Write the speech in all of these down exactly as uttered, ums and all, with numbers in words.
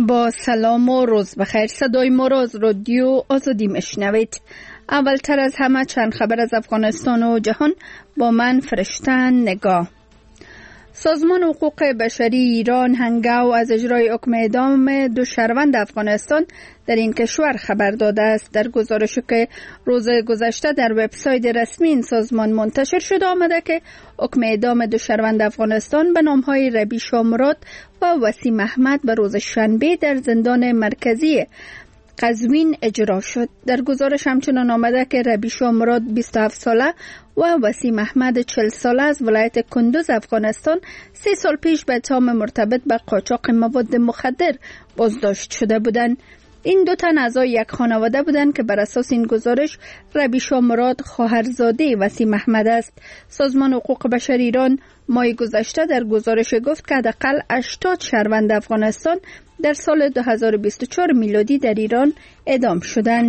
با سلام و روز بخیر. صدای ما را از رادیو آزادی میشنوید. اولتر از همه چند خبر از افغانستان و جهان با من فرشته نگاه. سازمان حقوق بشری ایران هنگاو از اجرای حکم اعدام دو شهروند افغانستان در این کشور خبر داده است. در گزارشی که روز گذشته در وبسایت رسمی این سازمان منتشر شده آمده که حکم اعدام دو شهروند افغانستان به نام‌های ربیع شاه مراد و وسیم احمد به روز شنبه در زندان مرکزی قزوین اجرا شد. در گزارش همچنان آمده که ربیع شاه مراد بیست و هفت ساله و وسیم احمد چهل ساله از ولایت کندوز افغانستان سه سال پیش به اتهام مرتبط به قاچاق مواد مخدر بازداشت شده بودند. این دو تن اعضای یک خانواده بودند که بر اساس این گزارش ربیع شاه مراد خواهرزاده وسیم احمد است. سازمان حقوق بشر ایران ماه گذشته در گزارش گفت که حداقل هشتاد شهروند افغانستان در سال دو هزار و بیست و چهار میلادی در ایران اعدام شدند.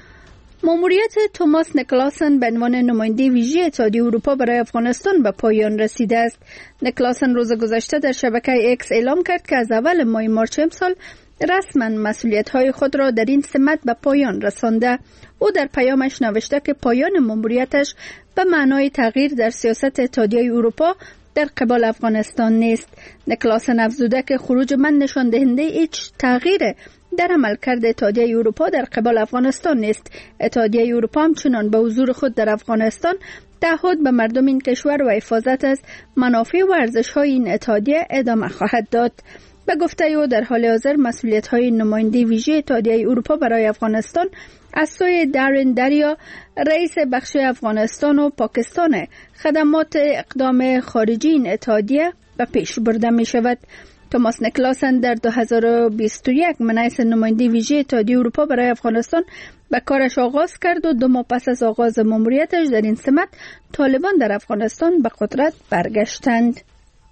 ماموریت توماس نیکلاسن به عنوان نماینده ویژه اتحادیه اروپا برای افغانستان به پایان رسیده است. نیکلاسن روز گذشته در شبکه اکس اعلام کرد که از اول ماه مارچ امسال رسما مسئولیت‌های خود را در این سمت به پایان رسانده. او در پیامش نوشته که پایان ماموریتش به معنای تغییر در سیاست اتحادیه اروپا در قبال افغانستان نیست. نیکلاسن افزوده که خروج من نشان دهنده هیچ تغییر در عملکرد اتحادیه اروپا در قبال افغانستان نیست. اتحادیه اروپا همچنان به حضور خود در افغانستان تعهد به مردم این کشور و حفاظت از منافع و ارزش‌های این اتحادیه ادامه خواهد داد. به گفته او در حال حاضر مسئولیت‌های نماینده ویژه اتحادیه اروپا برای افغانستان از سوی دارین دریا رئیس بخش افغانستان و پاکستان خدمات اقدام خارجی این اتحادیه به پیش برده می شود. توماس نیکلاسن در دو هزار و بیست و یک منعیت نماینده ویژه اتحادیه اروپا برای افغانستان به کارش آغاز کرد و دو ماه پس از آغاز ماموریتش در این سمت طالبان در افغانستان به قدرت برگشتند.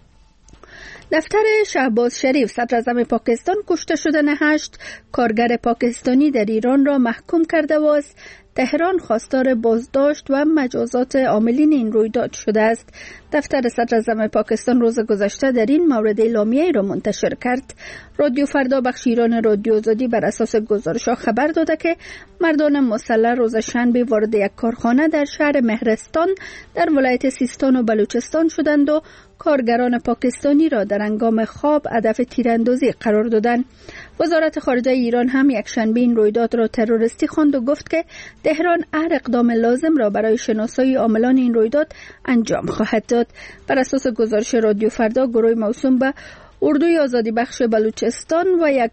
دفتر شهباز شریف صدراعظم پاکستان کشته شدن هشت کارگر پاکستانی در ایران را محکوم کرده و از تهران خواستار بازداشت و مجازات عاملین این رویداد شده است. دفتر صدراعظم پاکستان روز گذشته در این مورد اعلامیه‌ای را منتشر کرد. رادیو فردا بخش ایران رادیو آزادی بر اساس گزارش‌ها خبر داده که مردان مسلح روز شنبه وارد یک کارخانه در شهر مهرستان در ولایت سیستان و بلوچستان شدند و کارگران پاکستانی را در هنگام خواب هدف تیراندازی قرار دادند. وزارت خارجه ایران هم یک شنبه این رویداد را تروریستی خواند و گفت که تهران هر اقدام لازم را برای شناسایی عاملان این رویداد انجام خواهد داد. بر اساس گزارش رادیو فردا گروه موسوم به اردوی آزادی بخش بلوچستان و یک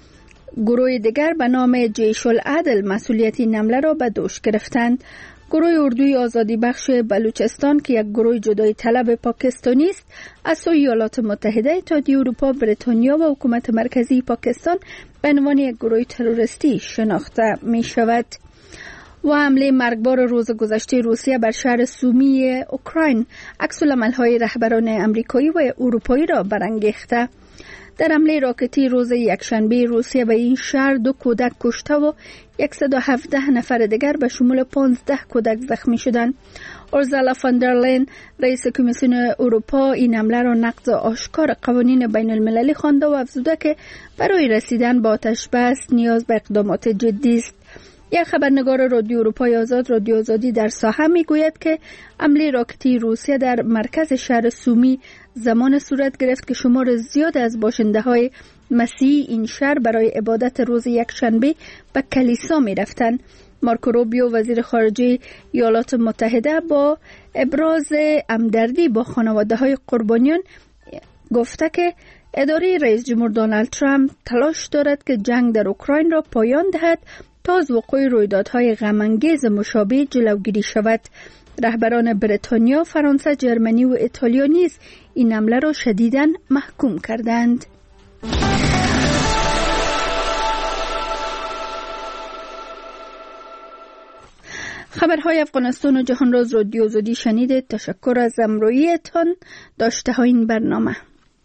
گروه دیگر به نام جیش العدل مسئولیت این حمله را به دوش گرفتند. گروه اردوی آزادی بخش بلوچستان که یک گروه جدایی طلب پاکستانی است از سوی ایالات متحده، اتحادیه اروپا، بریتانیا و حکومت مرکزی پاکستان به عنوان یک گروه تروریستی شناخته می شود. و حمله مرگبار روز گذشته روسیه بر شهر سومی اوکراین عکس‌العمل‌های رهبران آمریکایی و اروپایی را برانگیخته. در حمله راکتی روز یکشنبه روسیه به این شهر دو کودک کشته و صد و هفده نفر دیگر به شمول پانزده کودک زخمی شدند. اورسولا فون در لین رئیس کمیسیون اروپا این حمله را نقض آشکار قوانین بین المللی خوانده و افزوده که برای رسیدن به آتش بس نیاز به اقدامات جدی است. یک خبرنگار رادیو اروپای آزاد رادیو آزادی در ساحه میگوید که حمله راکتی روسیه در مرکز شهر سومی زمان صورت گرفت که شمار زیاد از باشنده های مسیحی این شهر برای عبادت روز یک شنبه به کلیسا می رفتند. مارکو روبیو وزیر خارجه ایالات متحده با ابراز همدردی با خانواده های قربانیان گفته که اداره رئیس جمهور دونالد ترامپ تلاش دارد که جنگ در اوکراین را پایان دهد تا از وقوع رویدادهای غم‌انگیز مشابه جلوگیری شود. رهبران بریتانیا، فرانسه، جرمنی و ایتالیا نیز این حمله را شدیداً محکوم کردند. خبرهای افغانستان و جهان را از رادیو آزادی شنیدید. تشکر از همراهیتان. داشته های این برنامه.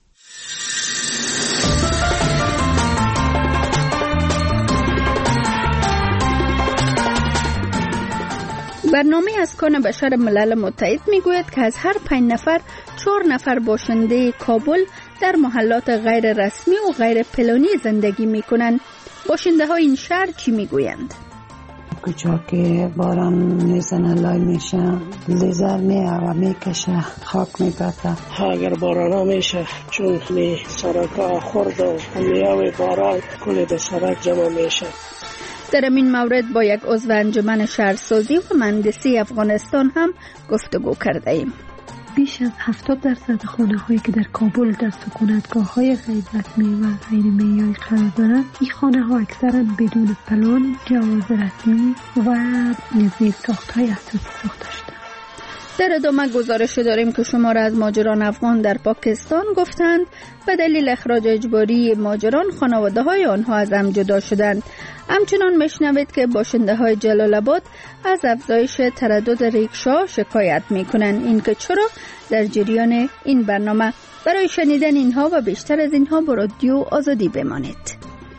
برنامه اسکان بشر ملل متحد میگوید که از هر پنج نفر چهار نفر باشنده کابل در محلات غیر رسمی و غیر پلانی زندگی می کنند. باشنده های این شهر چی می گویند؟ کجا که باران میزنه لای میشه، لیزر میه و میکشه، خاک میپته. اگر باران ها میشه چون می سرک ها خورد و میاوی باران کلی در سرک جمع میشه. در این مورد با یک عضو انجمن شهرسازی و مهندسی افغانستان هم گفتگو کرده ایم. بیش از هفتاد درصد خانه هایی که در کابل در سکونتگاه های غیر رسمی و غیر معیاری قرار دارند، این خانه ها اکثرا بدون پلان، جواز رسمی و زیر ساخت های اساسی ساخته شده. در ادامه گزارش داریم که شمار از مهاجران افغان در پاکستان گفتند به دلیل اخراج اجباری مهاجران خانواده های آنها از هم جدا شدند. همچنان میشنوید که باشنده های جلال آباد از افزایش تردد ریکشا شکایت میکنند. این که چرا؟ در جریان این برنامه. برای شنیدن اینها و بیشتر از اینها با رادیو آزادی بمانید.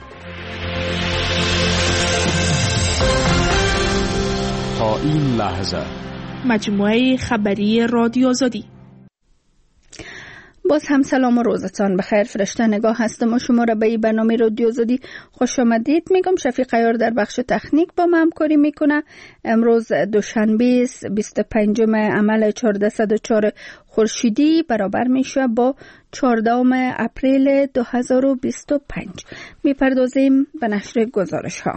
تا این لحظه مجموعه خبری رادیو آزادی. باز هم سلام و روزتان بخیر. فرشته نگاه هستم و شما را به این برنامه رادیو آزادی خوش آمدید میگم. شفیق عیار در بخش تکنیک با ما همکاری میکنه. امروز دوشنبه بیست و پنجم عمل چهارصد و چهار خورشیدی برابر میشه با چهاردهم اپریل دو هزار و بیست و پنج. میپردازیم به نشر گزارش ها.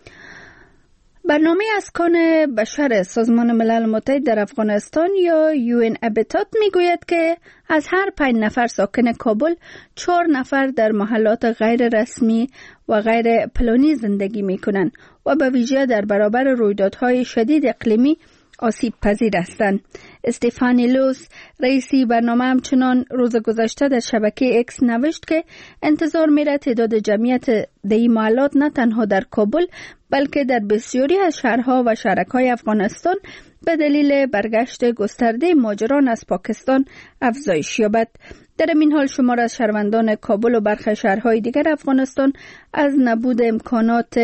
برنامه اسکان بشر سازمان ملل متحد در افغانستان یا یو ان هابیتات میگوید که از هر پنج نفر ساکن کابل چهار نفر در محلات غیر رسمی و غیر پلانی زندگی میکنند و به ویژه در برابر رویدادهای شدید اقلیمی آسیب پذیر هستند. استفانی لوس رئیسی برنامه همچنان روز گذشته در شبکه اکس نوشت که انتظار میره تعداد جمعیت این محلات نه تنها در کابل بلکه در بسیاری از شهرها و شهرک‌های افغانستان به دلیل برگشت گسترده مهاجران از پاکستان افزایش یابد. در این حال شمار از شهروندان کابل و برخی شهرهای دیگر افغانستان از نبود امکانات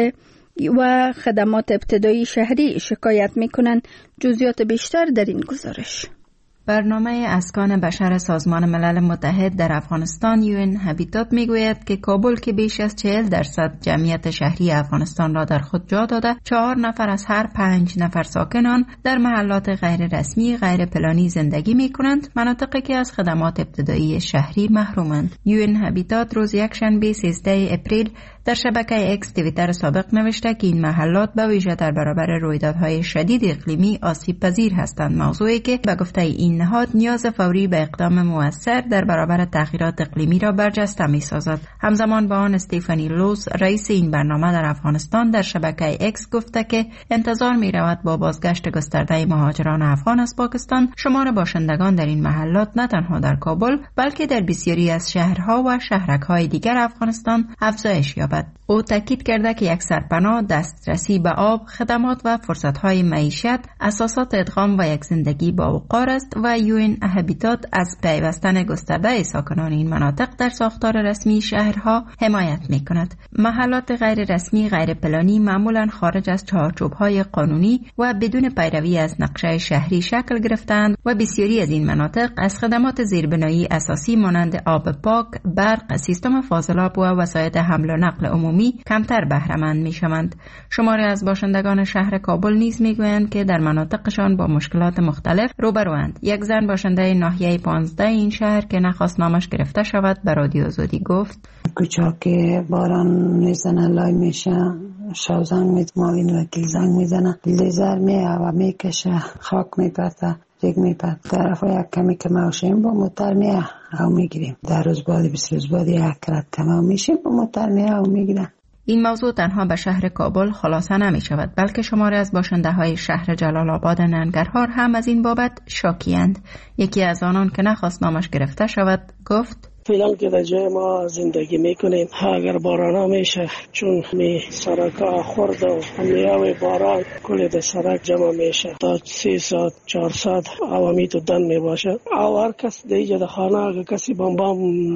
و خدمات ابتدایی شهری شکایت میکنند. جزئیات بیشتر در این گزارش. برنامه اسکان بشر سازمان ملل متحد در افغانستان یو ان هابیتات میگوید که کابل که بیش از چهل درصد جمعیت شهری افغانستان را در خود جا داده، چهار نفر از هر پنج نفر ساکن آن در محلات غیر رسمی غیر پلانی زندگی می کنند، مناطقی که از خدمات ابتدایی شهری محرومند. یو ان هابیتات روز یکشنبه سیزده اپریل در شبکه اکس توییتر سابق نوشته که این محلات به ویژه در برابر رویدادهای شدید اقلیمی آسیب پذیر هستند، موضوعی که به گفته این نهاد نیاز فوری به اقدام مؤثر در برابر تغییرات اقلیمی را برجسته می‌سازد. همزمان با آن استیفانی لوس رئیس این برنامه در افغانستان در شبکه اکس گفته که انتظار می‌رود با بازگشت گسترده مهاجران افغان از پاکستان شمار باشندگان در این محلات نه تنها در کابل بلکه در بسیاری از شهرها و شهرک‌های دیگر افغانستان افزایش یابد. او تاکید کرده که یک سرپناه، دسترسی به آب، خدمات و فرصت‌های معیشت اساسات ادغام و یک زندگی با وقار است و یو ان هابیتات از پیوستن گسترده ساکنان این مناطق در ساختار رسمی شهرها حمایت می‌کند. محلات غیر رسمی غیر پلانی معمولاً خارج از چارچوب‌های قانونی و بدون پیروی از نقشه شهری شکل گرفتند و بسیاری از این مناطق از خدمات زیربنایی اساسی مانند آب پاک، برق، سیستم فاضلاب و وسایل حمل و نقل عمومی کمتر بهره مند می‌شوند. شماری از باشندگان شهر کابل نیز می‌گویند که در مناطقشان با مشکلات مختلف روبروند. یک زن باشنده ناحیه پانزده این شهر که نخواست نامش گرفته شود به رادیو آزادی گفت: کجا که باران میزنه لای میشه، شب زنگ میزنه، ماوین وکیل زنگ میزنه، لیزر میه و میکشه، خاک میپته، ریگ میپته. طرف یک کمی که موشیم با موتر میه او میگیریم. در روز بعدی بیست روز بعدی یک کرد کم میشیم با موتر میه او میگیریم. این موضوع تنها به شهر کابل خلاصه نمی شود بلکه شماری از باشنده های شهر جلال آباد ننگرهار هم از این بابت شاکیند. یکی از آنان که نخواست نامش گرفته شود گفت: فعلا که در جای ما زندگی میکنیم اگر باران ها میشه چون می سرک ها خورد و میاوی باران کلی در سرک جمع میشه تا سی ساعت چهار ساعت عوامی تو دن میباشه. او هر کس دیگه در خانه اگر کسی بمبام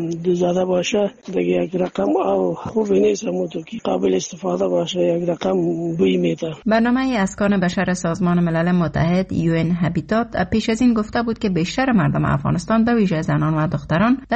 زده باشه دیگه یک رقم او خوبی نیست همونطور که قابل استفاده باشه یک رقم بوی میده. برنامه اسکان بشر سازمان ملل متحد یو ان هابیتات پیش از این گفته بود که بیشتر مردم افغانستان به ویژه زنان و دختران در مناطق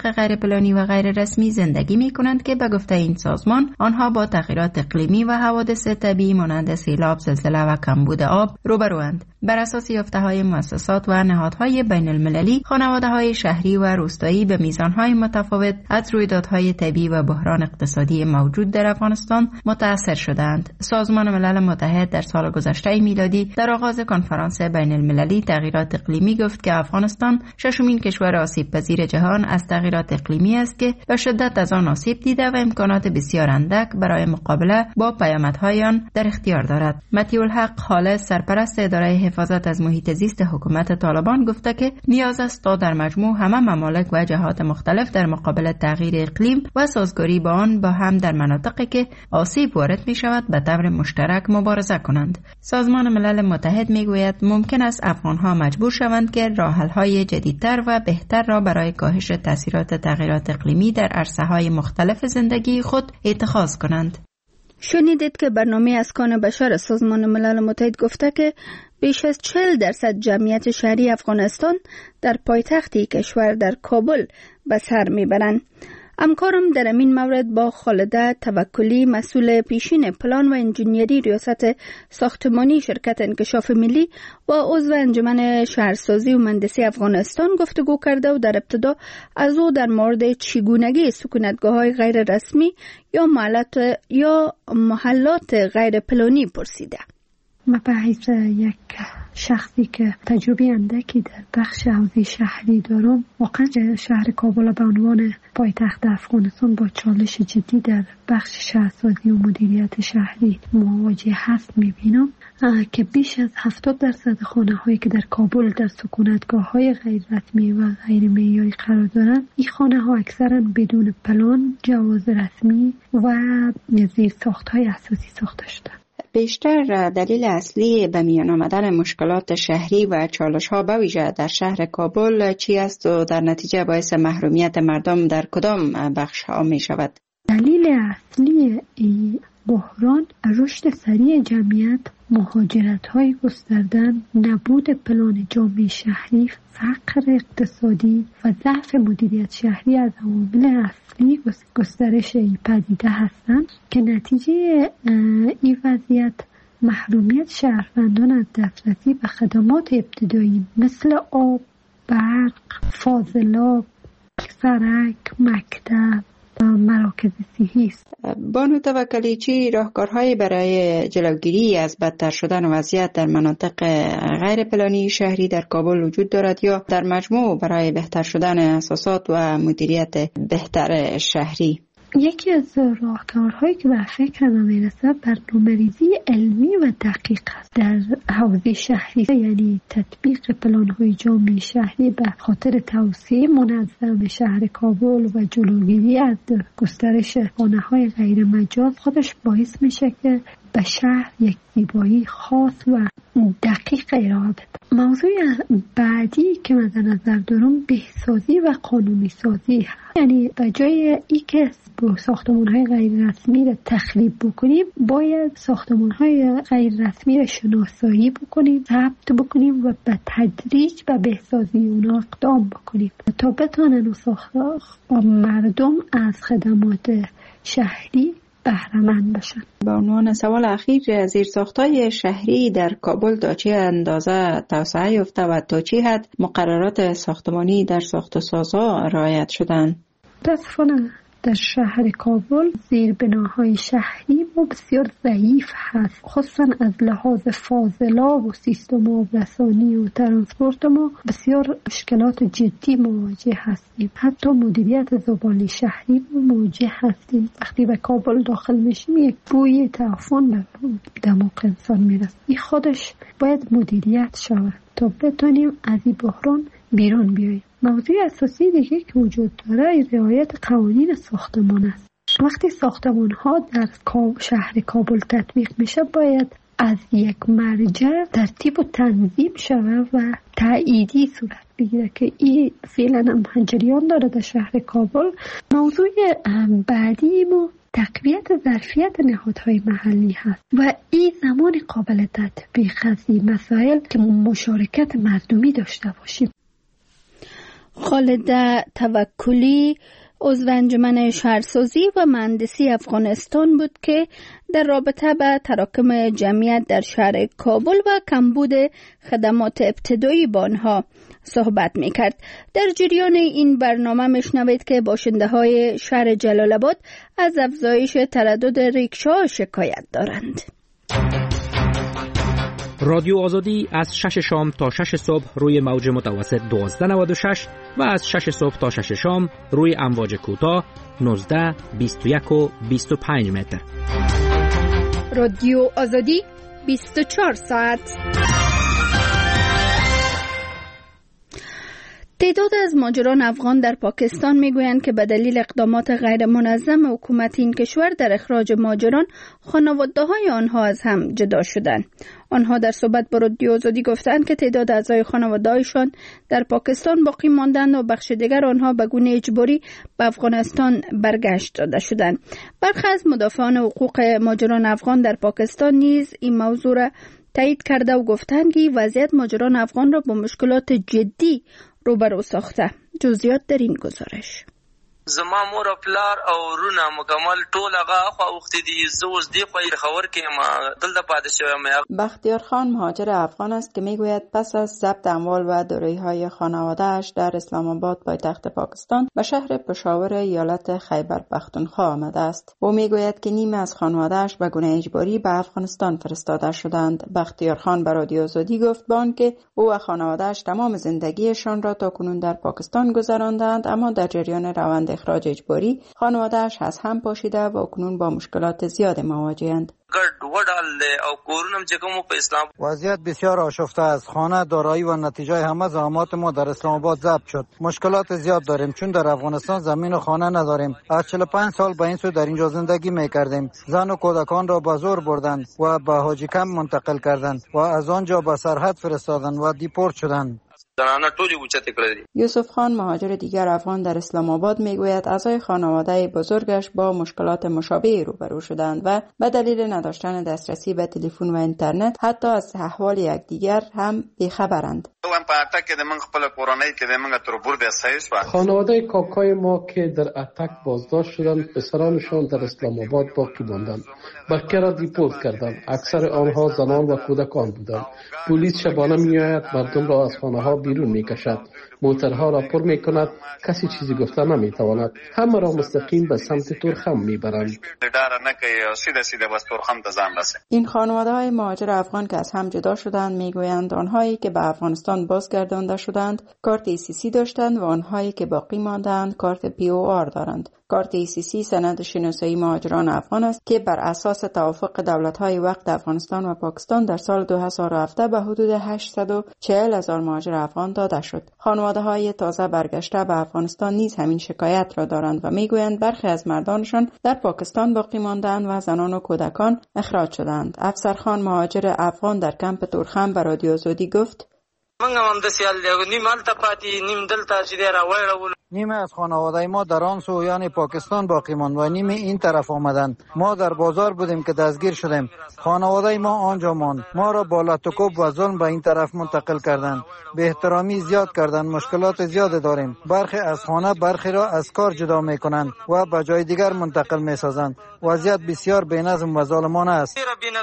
مناطق غیر پلانی و غیر رسمی زندگی می کنند که به گفته این سازمان آنها با تغییرات اقلیمی و حوادث طبیعی مانند سیلاب، زلزله و کمبود آب روبروند. بر اساس یافته‌های مؤسسات و نهادهای بین المللی، خانواده‌های شهری و روستایی به میزان‌های متفاوت از رویدادهای طبیعی و بحران اقتصادی موجود در افغانستان متأثر شدند. سازمان ملل متحد در سال گذشته میلادی در آغاز کنفرانس بین المللی تغییرات اقلیمی گفت که افغانستان ششمین کشور آسیب پذیر جهان از تغییرات اقلیمی است که به شدت از آن آسیب دیده و امکانات بسیار اندک برای مقابله با پیامدهای آن در اختیار دارد. مطیع الحق خالص، سرپرست اداره حفاظت از محیط زیست حکومت طالبان، گفته که نیاز است تا در مجموع همه ممالک و جهات مختلف در مقابل تغییر اقلیم و سازگاری با آن با هم در مناطقی که آسیب وارد می شود به طور مشترک مبارزه کنند. سازمان ملل متحد می گوید ممکن است افغانها مجبور شوند که راه‌حل‌های جدیدتر و بهتر را برای کاهش تاثیرات تغییرات اقلیمی در عرصه‌های مختلف زندگی خود اتخاذ کنند. شنیدید که برنامه اسکان بشر سازمان ملل متحد گفته که بیش از چهل درصد جمعیت شهری افغانستان در پایتخت کشور در کابل به سر میبرند. همکارم در این مورد با خالده توکلی، مسئول پیشین پلان و انجینیری ریاست ساختمانی شرکت انکشاف ملی و عضو انجمن شهرسازی و مهندسی افغانستان گفتگو کرده و در ابتدا از او در مورد چگونگی سکونتگاه‌های غیر رسمی یا محلات یا محلات غیر پلانی پرسیده. من به حیث یک شخصی که تجربه اندکی در بخش حوزه شهری دارم، واقعا شهر کابل به عنوان پایتخت افغانستان با چالش جدی در بخش شهرسازی و مدیریت شهری مواجه هست میبینم که بیش از هفتاد درصد خانه هایی که در کابل در سکونتگاه های غیر رسمی و غیر معیاری قرار دارند، این خانه ها اکثرا بدون پلان، جواز رسمی و زیر ساخت های اساسی ساخته شدند. بیشتر دلیل اصلی به میان آمدن مشکلات شهری و چالش‌ها به ویژه در شهر کابل چی است و در نتیجه باعث محرومیت مردم در کدام بخش‌ها می شود؟ دلیل اصلی این بحران رشد سریع جمعیت، مهاجرت‌های گسترده، نبود پلان جامع شهری، فقر اقتصادی و ضعف مدیریت شهری از عوامل اصلی گسترش این پدیده هستند که نتیجه این وضعیت محرومیت شهروندان از دسترسی به خدمات ابتدایی مثل آب، برق، فاضلاب، سرک، مکتب، مراکز صحی است. بانو توکلی، چی راهکارهایی برای جلوگیری از بدتر شدن وضعیت در مناطق غیر پلانی شهری در کابل وجود دارد یا در مجموع برای بهتر شدن اساسات و مدیریت بهتر شهری؟ یکی از راهکارهایی که به فکر من میرسه برنامه‌ریزی علمی و دقیق است در حوزه شهری، یعنی تطبیق پلان‌های جامع شهری به خاطر توسعه منظم شهر کابل و جلوگیری از گسترش خانه‌های غیر مجاز خودش باعث میشه که به شهر یک زیبایی خاص و دقیق ارائه بده. موضوع بعدی که من در نظر دارم بهسازی و قانونی سازی هست. یعنی به جای ای که ساختمان‌های غیر رسمی را تخریب بکنیم، باید ساختمان‌های غیر رسمی را شناسایی بکنیم، ضبط بکنیم و به تدریج به بهسازی اونا اقدام بکنیم تا بتونن مردم از خدمات شهری بهره‌مند بشن. به عنوان سوال اخیر، زیرساخت‌های شهری در کابل تا چه اندازه توسعه یافته و تا چه حد مقررات ساختمانی در ساخت و سازها رعایت شدند؟ متأسفانه در شهر کابل زیربناهای شهری ما بسیار ضعیف هست، خصوصا از لحاظ فاضلاب و سیستم آبرسانی و ترانسپورت ما بسیار مشکلات جدی مواجه هستیم. حتی مدیریت زباله شهری مواجه هستیم. وقتی به کابل داخل میشیم یک بوی تعفن به دماغ انسان میرسه. این خودش باید مدیریت شود تا بتونیم از این بحران بیرون بیاییم. موضوع اساسی دیگه که وجود داره رعایت قوانین ساختمان است. وقتی ساختمان ها در شهر کابل تطبیق میشه، باید از یک مرجع ترتیب و تنظیم شود و تأییدی صورت بگیره که این فعلا هم جریان داره در شهر کابل. موضوع بعدی ما تقویت ظرفیت نهادهای محلی هست و این زمان قابل تطبیق از این مسائل که مشارکت مردمی داشته باشیم. خالد توکلی عضو انجمن شهرسازی و مهندسی افغانستان بود که در رابطه با تراکم جمعیت در شهر کابل و کمبود خدمات ابتدایی با آنها صحبت می‌کرد. در جریان این برنامه می‌شنوید که باشنده های شهر جلال آباد از افزایش تردد ریکشا شکایت دارند. رادیو آزادی از شش شام تا شش صبح روی موج متوسط دوازده نود و شش و از شش صبح تا شش شام روی امواج کوتاه نوزده، بیست و یک و بیست و پنج متر. رادیو آزادی بیست و چهار ساعت. تعداد از مهاجران افغان در پاکستان میگویند که به دلیل اقدامات غیر منظم حکومت این کشور در اخراج مهاجران خانواده‌های آنها از هم جدا شدند. آنها در صحبت با رادیو آزادی گفتند که تعداد اعضای خانواده‌هایشان در پاکستان باقی ماندند و بخش دیگر آنها به گونه اجباری به افغانستان برگشت داده شدند. برخی از مدافعان حقوق مهاجران افغان در پاکستان نیز این موضوع را تایید کرده و گفتند که وضعیت مهاجران افغان را با مشکلات جدی روبرو ساخته. جزئیات در این گزارش. زما مور او پلار او رونه مکمل ټول هغه خو وخت دي زوز دی خو خبر کې ما دلته پاتې شوم. بختیار خان مهاجر افغان است که میگوید پس از ضبط اموال و دارایی‌های خانواده‌اش در اسلام آباد پایتخت پاکستان به شهر پشاور ایالت خیبر پختونخوا آمده است. او میگوید که نیمه از خانواده‌اش به گونه اجباری به افغانستان فرستاده شدند. بختیار خان به رادیو آزادی گفت بان که او و خانواده‌اش تمام زندگیشان را تا کنون در پاکستان گذراندند، اما در جریان روند اخراج اجباری خانواده‌اش از هم پاشیده و اکنون با مشکلات زیاد مواجه‌اند. وضعیت بسیار آشفته است. خانه، دارایی و نتیجه همه زحمات ما در اسلام آباد ضبط شد. مشکلات زیاد داریم چون در افغانستان زمین و خانه نداریم. از چهل و پنج سال به این سو در اینجا زندگی می‌کردیم. زن و کودکان را به زور بردند و به حاجی کمپ منتقل کردند و از آنجا به سرحد فرستادند و دیپورت شدند. یوسف خان مهاجر دیگر افغان در اسلام آباد میگوید اعضای خانواده بزرگش با مشکلات مشابهی روبرو شدند و به دلیل نداشتن دسترسی به تلفن و اینترنت حتی از احوال یکدیگر هم بیخبرند. خانواده کاکای ما که در اتک بازداشت شدند پسرانشان در اسلام آباد باقی ماندند. بقیه را دیپورت کردند. اکثر آنها زنان و کودکان بودند. پلیس شبانه میآید مردم را از خانه ها بیرون میکشد. موترها را پر میکند. کسی چیزی گفته نمیتواند. همه را مستقیم به سمت تورخم میبرند. این خانواده های مهاجر افغان که از هم جدا شدند میگویند آنهایی که به افغانستان بازگردانده شدند کارت ای سی سی داشتند و آنهایی که باقی ماندند کارت پی او آر دارند. کارت ای سی سی سند شناسایی مهاجران افغان است که بر اساس توافق دولت‌های وقت افغانستان و پاکستان در سال دو هزار و هفت به حدود هشتصد و چهل هزار مهاجر افغان داده شد. خانواده‌های تازه برگشته به افغانستان نیز همین شکایت را دارند و میگویند برخی از مردانشان در پاکستان باقی ماندند و زنان و کودکان اخراج شدند. افسر خان مهاجر افغان در کمپ تورخم به رادیو آزادی گفت: نیمه از خانواده ما در آن سو یعنی پاکستان باقی ماند و نیمه این طرف آمدند. ما در بازار بودیم که دستگیر شدیم. خانواده ما آنجا ماند. ما را با لطکوب و ظلم به این طرف منتقل کردند. به احترامی زیاد کردند. مشکلات زیاد داریم. برخی از خانه برخی را از کار جدا می کنند و به جای دیگر منتقل می سازند. وضعیت بسیار بی‌نظم و ظالمانه است.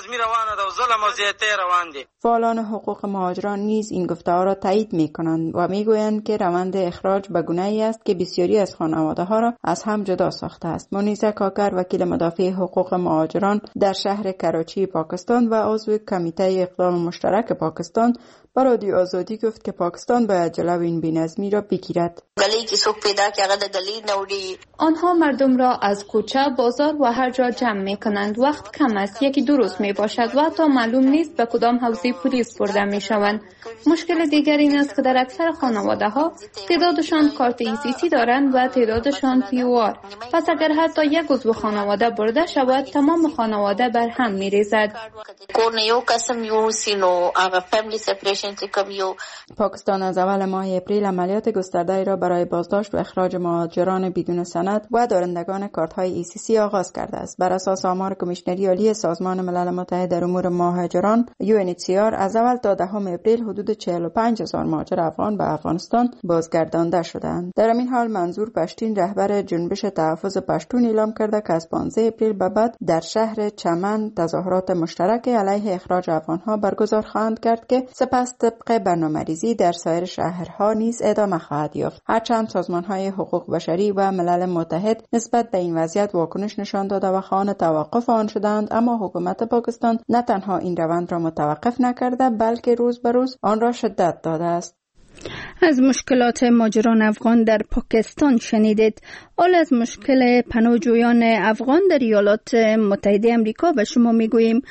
فعالان حقوق مهاجران نیز این گفته‌ها را تایید می کنند و می گویند که روند اخراج به گونه‌ای است که بسیاری از خانواده‌ها را از هم جدا ساخته است. منیزه کاکر وکیل مدافع حقوق مهاجران در شهر کراچی پاکستان و عضو کمیته اقدام مشترک پاکستان با رادیو آزادی گفت که پاکستان باید جلوی این بی‌نظمی را بگیرد. آنها مردم را از کوچه، بازار و هر جا جمع می کنند. وقت کم است، یکی دو روز می باشد و حتی معلوم نیست به کدام حوزه پلیس برده می شوند. مشکل دیگر این است که در اکثر خانواده ها تعدادشان کارت ای سی خصوصی دارند و تعدادشان تیوار. پس اگر حتی یک عضو خانواده برده شود تمام خانواده بر هم می‌ریزد. پاکستان از اول ماه اپریل عملیات گسترده را برای بازداشت و اخراج مهاجران بدون سند و دارندگان کارت‌های ای سی سی آغاز کرده است. بر اساس آمار کمیشنری عالی سازمان ملل متحد در امور مهاجران یو ان اچ سی آر از اول تا دهم اپریل حدود چهل و پنج هزار مهاجر افغان به افغانستان بازگردانده شدند. در این حال منظور پشتین رهبر جنبش تحفظ پشتون اعلام کرده که از پانزده اپریل به بعد در شهر چمن تظاهرات مشترک علیه اخراج افغانها برگزار خواهند کرد که سپس طبق برنامه‌ریزی در سایر شهرها نیز ادامه خواهد یافت. هرچند سازمان‌های حقوق بشری و ملل متحد نسبت به این وضعیت واکنش نشان داده و خواهان توقف آن شدند، اما حکومت پاکستان نه تنها این روند را متوقف نکرده بلکه روز به روز آن را شدت داده است. از مشکلات مهاجران افغان در پاکستان شنیدید. حال از مشکل پناهجویان افغان در ایالات متحده آمریکا به شما میگوییم.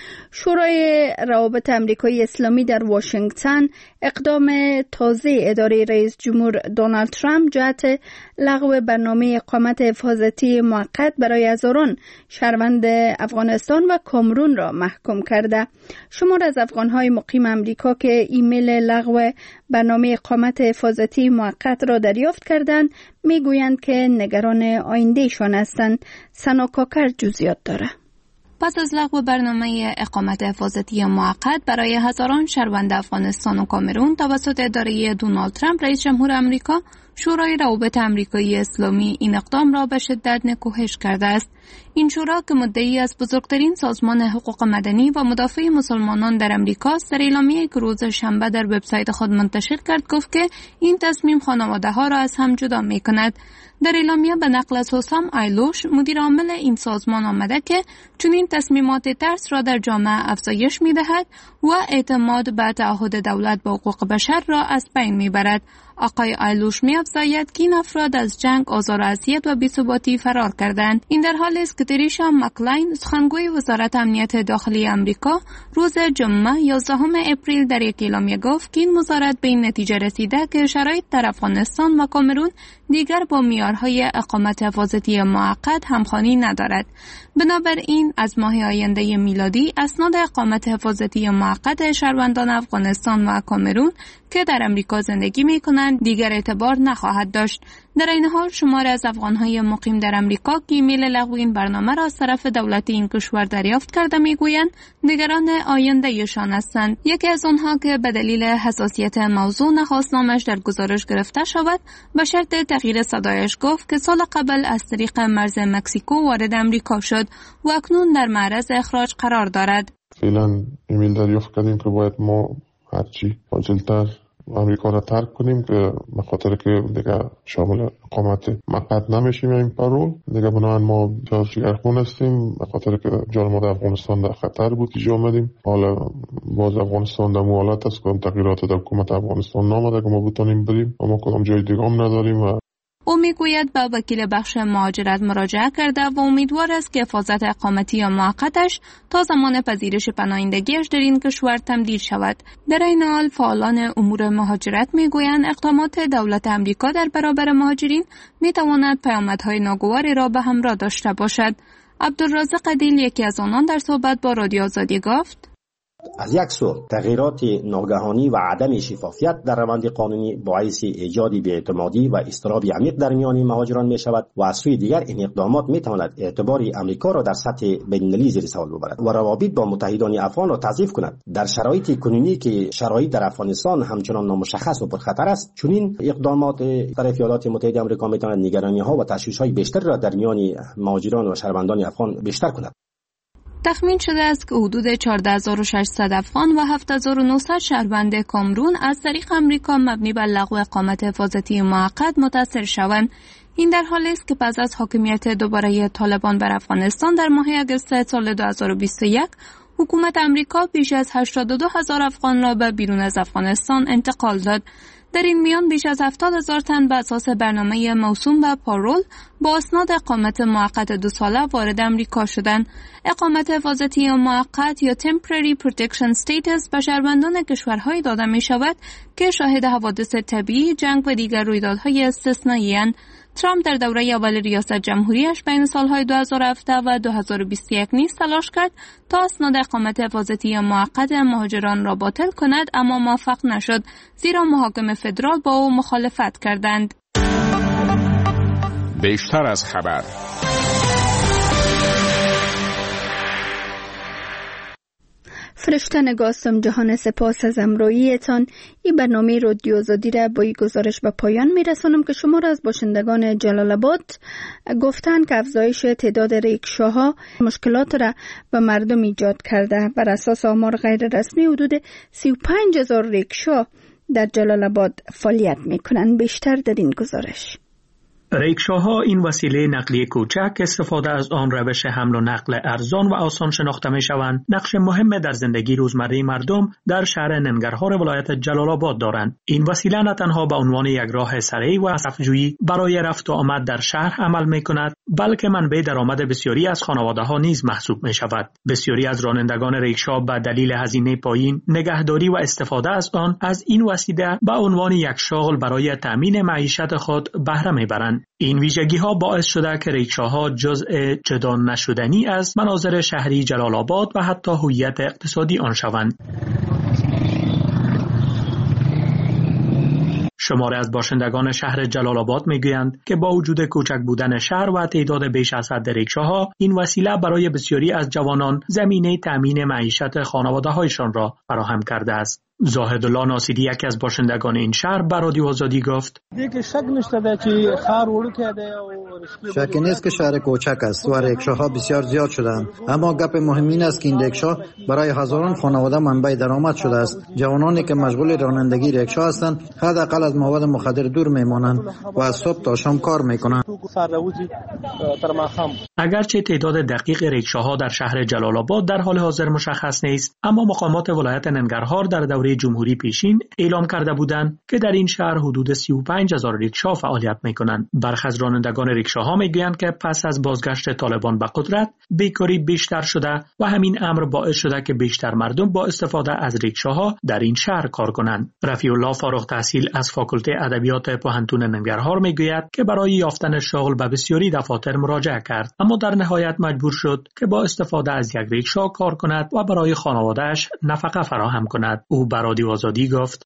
شورای روابط آمریکایی اسلامی در واشنگتن اقدام تازه اداره رئیس جمهور دونالد ترامپ جهت لغو برنامه اقامت حفاظتی موقت برای هزاران شهروند افغانستان و کامرون را محکوم کرده. شمار از افغانهای مقیم آمریکا که ایمیل لغو برنامه اقامت حفاظتی موقت را دریافت کردند میگویند که نگران آیندهشان هستند. سنا کاکر جزئیات داره. پس از لغو برنامه اقامت حفاظتی موقت برای هزاران شهروند افغانستان و کامرون توسط اداره دونالد ترامپ رئیس جمهور آمریکا، شورای روابط آمریکایی اسلامی این اقدام را به شدت نکوهش کرده است. این شورا که مدعی از بزرگترین سازمان حقوق مدنی و مدافع مسلمانان در امریکا است، در اعلامیه‌ای که روز شنبه در وبسایت خود منتشر کرد گفت که این تصمیم خانواده‌ها را از هم جدا می‌کند. در اعلامیه به نقل از حسام ایلوش مدیر عامل این سازمان آمده که چنین تصمیمات ترس را در جامعه افزایش می‌دهد و اعتماد به تعهد دولت به حقوق بشر را از بین می‌برد. آقای ایلوش می‌افزاید که این افراد از جنگ، آزار و اذیت و بی‌ثباتی فرار کردند. این در حالی است که تریشا مکلاین، سخنگوی وزارت امنیت داخلی آمریکا، روز جمعه یازدهم اپریل در یک اعلامیه گفت که این وزارت به این نتیجه رسیده که شرایط در افغانستان و کامرون دیگر با معیارهای اقامت حفاظتی موقت همخوانی ندارد. بنابراین از ماه آینده میلادی اسناد اقامت حفاظتی موقت شهروندان افغانستان و کامرون که در امریکا زندگی می‌کنند دیگر اعتبار نخواهد داشت. در این حال شمار از افغان‌های مقیم در امریکا که ایمیل لغو این برنامه را از طرف دولت این کشور دریافت کرده می‌گویند نگران آینده‌شان هستند. یکی از آنها که به دلیل حساسیت موضوع نخواست نامش در گزارش گرفته شود به شرط تغییر صدایش گفت که سال قبل از طریق مرز مکزیکو وارد امریکا شد و اکنون در معرض اخراج قرار دارد. فعلا ایمیل دریافت کردیم که باید ما هرچی عاجل‌تر امریکا را ترک کنیم که به خاطر که دیگه شامل اقامت موقت نمیشیم این پرول دیگه. بنابراین ما جگرخون هستیم به خاطر که جان ما در افغانستان در خطر بود که آمدیم. حالا باز افغانستان در حالت است که تغییرات در حکومت افغانستان نامده که ما بتونیم بریم و ما کدام جای دیگه هم نداریم. و او میگوید به وکیل بخش مهاجرت مراجعه کرده و امیدوار است که حفاظت اقامتی یا موقتش تا زمان پذیرش پناهندگیش در این کشور تمدید شود. در این حال فعالان امور مهاجرت میگویند اقدامات دولت امریکا در برابر مهاجرین میتواند پیامدهای ناگواری را به همراه داشته باشد. عبدالرازق دیل یکی از آنان در صحبت با رادیو آزادی گفت: از یک سو تغییرات ناگهانی و عدم شفافیت در روند قانونی باعث ایجاد بی‌اعتمادی و اضطراب عمیق در میان مهاجران می شود و از سوی دیگر این اقدامات می تواند اعتبار امریکا را در سطح بین‌المللی زیر سوال ببرد و روابط با متحدان افغان را تضعیف کند. در شرایط کنونی که شرایط در افغانستان همچنان نامشخص و پرخطر است، چنین اقدامات طرف ایالات متحده آمریکا می تواند نگرانی‌ها و تشویش‌های بیشتر را در میان مهاجران و شهروندان افغان بیشتر کند. تخمین شده است که حدود چهارده هزار و ششصد افغان و هفت هزار و نهصد شهروند کامرون از طریق امریکا مبنی بر لغو اقامت حفاظتی موقت متاثر شوند. این در حالی است که پس از حاکمیت دوباره طالبان بر افغانستان در ماه آگوست سال دو هزار و بیست و یک حکومت امریکا بیش از هشتاد و دو هزار افغان را به بیرون از افغانستان انتقال داد. در این میان بیش از هفتاد هزار تن به اساس برنامه موسوم به پارول با اسناد اقامت موقت دو ساله وارد امریکا شدند. اقامت حفاظتی موقت یا Temporary Protection Status به شهروندان کشورهای داده می شود که شاهد حوادث طبیعی، جنگ و دیگر رویدادهای استثنایی اند. ترامپ در دوره اول ریاست جمهوریش بین سالهای دو هزار و هفده و دو هزار و بیست و یک نیز تلاش کرد تا اسناد اقامت حفاظتی موقت مهاجران را باطل کند، اما موفق نشد، زیرا محاکم فدرال با او مخالفت کردند. بیشتر از خبر. فرشته نگاستم جهان، سپاس از امرویتان. این برنامه رادیو آزادی را با این گزارش به پایان میرسانم که شما را از باشندگان جلال آباد گفتن که افزایش تعداد ریکشاها مشکلات را به مردم ایجاد کرده. بر اساس آمار غیر رسمی حدود سی و پنج هزار ریکشا در جلال آباد فعالیت میکنند. بیشتر در این گزارش. ریکشاها این وسیله نقلیه کوچک استفاده از آن روش حمل و نقل ارزان و آسان شناخته می شوند. نقش مهم در زندگی روزمره مردم در شهر ننگرهار ولایت جلال آباد دارند. این وسیله نه تنها به عنوان یک راه سریع و صفجویی برای رفت و آمد در شهر عمل می کند، بلکه منبع درآمد بسیاری از خانواده ها نیز محسوب می شود. بسیاری از رانندگان ریکشا به دلیل هزینه پایین، نگهداری و استفاده از آن از این وسیله به عنوان یک شغل برای تامین معیشت خود بهره می برند. این ویژگی ها باعث شده که ریکشاها جزء جدا نشدنی از مناظر شهری جلال آباد و حتی هویت اقتصادی آن شوند. شماره از باشندگان شهر جلال آباد میگویند که با وجود کوچک بودن شهر و تعداد بیش از حد ریکشاها، این وسیله برای بسیاری از جوانان زمینه تامین معیشت خانواده‌هایشان را فراهم کرده است. زاهد الله ناصری یکی از باشندگان این شهر به رادیو آزادی گفت: دیگه شک نشته ده که خار ورکه ده و شک نیست که شهر کوچک است و ریکشاها بسیار زیاد شدند، اما گپ مهم این است که این ریکشا برای هزاران خانواده منبع درآمد شده است. جوانانی که مشغول رانندگی ریکشا هستند حداقل از مواد مخدر دور میمانند و از صبح تا شام کار میکنند. اگرچه تعداد دقیق ریکشاها در شهر جلال آباد در حال حاضر مشخص نیست، اما مقامات ولایت ننگرهار در دوره جمهوری پیشین اعلام کرده بودند که در این شهر حدود سی و پنج هزار ریکشا فعالیت میکنند. برخی از رانندگان ریکشاها میگویند که پس از بازگشت طالبان به قدرت بیکاری بیشتر شده و همین امر باعث شده که بیشتر مردم با استفاده از ریکشاها در این شهر کار کنند. رفیع الله فارغ التحصیل از فاکولته ادبیات پوهنتون ننگرهار میگوید که برای یافتن شغل به بسیاری دفاتر مراجعه کرد، اما در نهایت مجبور شد که با استفاده از یک ریکشا کار کند و برای خانواده‌اش نفقه فراهم کند. او به رادیو آزادی گفت: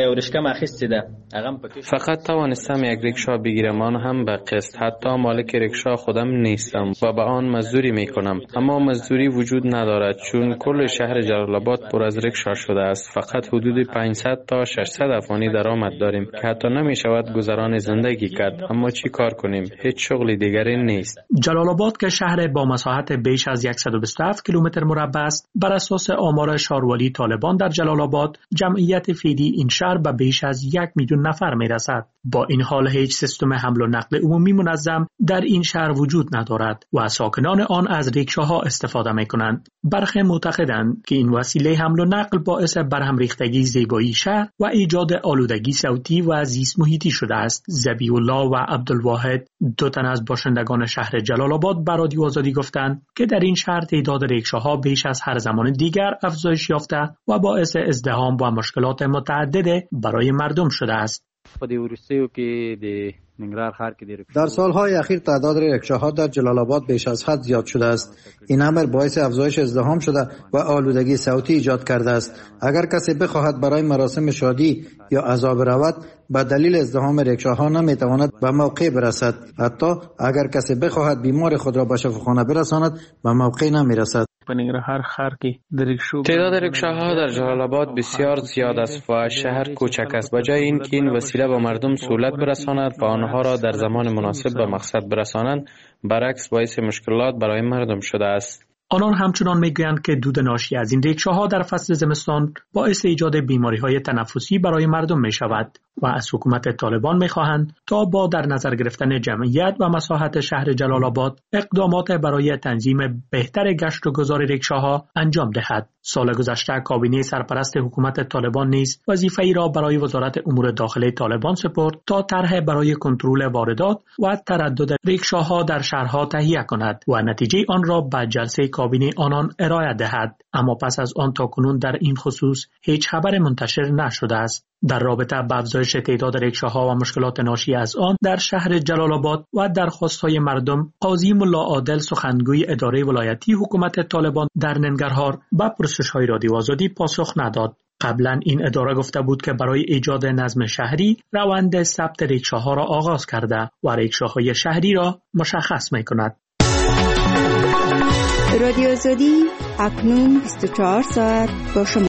فقط توانستم یک ریکشا بگیرم، آن هم به قسط. حتی مالک ریکشا خودم نیستم و به آن مزدوری میکنم، اما مزدوری وجود ندارد چون کل شهر جلال آباد پر از ریکشا شده است. فقط حدود پانصد تا ششصد افغانی درآمد داریم که حتی نمیشود گذران زندگی کرد، اما چی کار کنیم؟ هیچ شغلی دیگری نیست. جلال آباد که شهر با مساحت بیش از صد و بیست و هفت کیلومتر مربع است، بر اساس آمار شاروالی طالبان در جلال آباد جمعیت فعلی این شهر به بیش از یک میلیون نفر میرسد. با این حال هیچ سیستم حمل و نقل عمومی منظم در این شهر وجود ندارد و ساکنان آن از ریکشاها استفاده میکنند. برخی معتقدند که این وسیله حمل و نقل باعث برهم ریختگی زیبایی شهر و ایجاد آلودگی صوتی و زیست محیطی شده است. ذبیح الله و عبدالواحد، دو تن از باشندگان شهر جلال آباد، به رادیو آزادی گفتند که در این شهر تعداد ریکشاها بیش از هر زمان دیگر افزایش یافته و باعث ازدحام و مشکلات متعدد برای مردم شده است. در سالهای اخیر تعداد ریکشاها در جلال آباد بیش از حد زیاد شده است. این امر باعث افزایش ازدحام شده و آلودگی صوتی ایجاد کرده است. اگر کسی بخواهد برای مراسم شادی یا عزا برود، به دلیل ازدحام ریکشاها نمیتواند به موقع برسد. حتی اگر کسی بخواهد بیمار خود را به شفاخانه برساند، به موقع نمیرسد. تعداد ریکشاها در جلال آباد بسیار زیاد است و شهر کوچک است. بجای اینکه این وسیله به مردم سهولت برساند و آنها را در زمان مناسب به مقصد برسانند، برعکس باعث مشکلات برای مردم شده است. آنان همچنان میگویند که دود ناشی از این ریکشاها در فصل زمستان باعث ایجاد بیماری‌های تنفسی برای مردم می‌شود. و از حکومت طالبان می‌خواهند تا با در نظر گرفتن جمعیت و مساحت شهر جلال آباد اقدامات برای تنظیم بهتر گشت و گذار ریکشاها انجام دهد. سال گذشته کابینه سرپرست حکومت طالبان نیز وظیفه‌ای را برای وزارت امور داخلی طالبان سپرد تا طرح برای کنترل واردات و تردد ریکشاها در شهرها تهیه کند و نتیجه آن را به جلسه کابینه آنان ارائه دهد. اما پس از آن تاکنون در این خصوص هیچ خبر منتشر نشده است. در رابطه با افزایش تعداد ریکشاها و مشکلات ناشی از آن در شهر جلال آباد و درخواست‌های مردم، قاضی ملا عادل سخنگوی اداره ولایتی حکومت طالبان در ننگرهار به پرسش‌های رادیو آزادی پاسخ نداد. قبلا این اداره گفته بود که برای ایجاد نظم شهری روند ثبت ریکشاها را آغاز کرده و ریکشاهای شهری را مشخص می‌کند. رادیو آزادی اکنون بیست و چهار ساعت با شما.